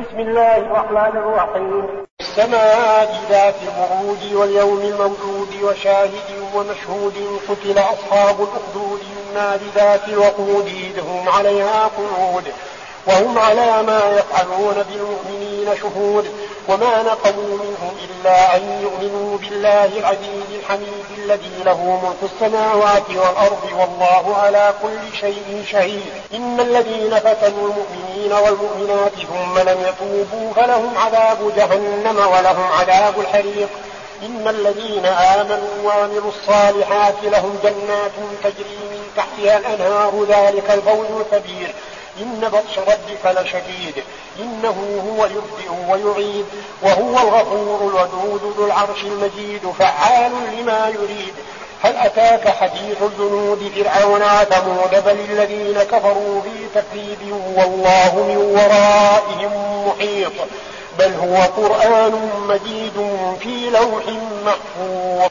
بسم الله الرحمن الرحيم. السماء ذات البروج واليوم الموعود وشاهد ومشهود. قتل أصحاب الأخدود النار ذات الوقود إذ هم عليها قعود وهم على ما يفعلون بالمؤمنين شهود. وما نقموا منهم إلا أن يؤمنوا بالله العزيز الحميد الذي له ملك السماوات والأرض والله على كل شيء شهيد. إن الذين فتنوا المؤمنين والمؤمنات ثم لم يتوبوا فلهم عذاب جهنم ولهم عذاب الحريق. إن الذين آمنوا وعملوا الصالحات لهم جنات تجري من تحتها الأنهار ذلك الفوز الكبير. إن بطش ربك لشديد إنه هو يبدئ ويعيد وهو الغفور الودود ذو العرش المجيد فعال لما يريد. هل أتاك حديث الجنود فرعون وثمود بل الذين كفروا في تكذيب والله من ورائهم محيط. بل هو قرآن مجيد في لوح محفوظ.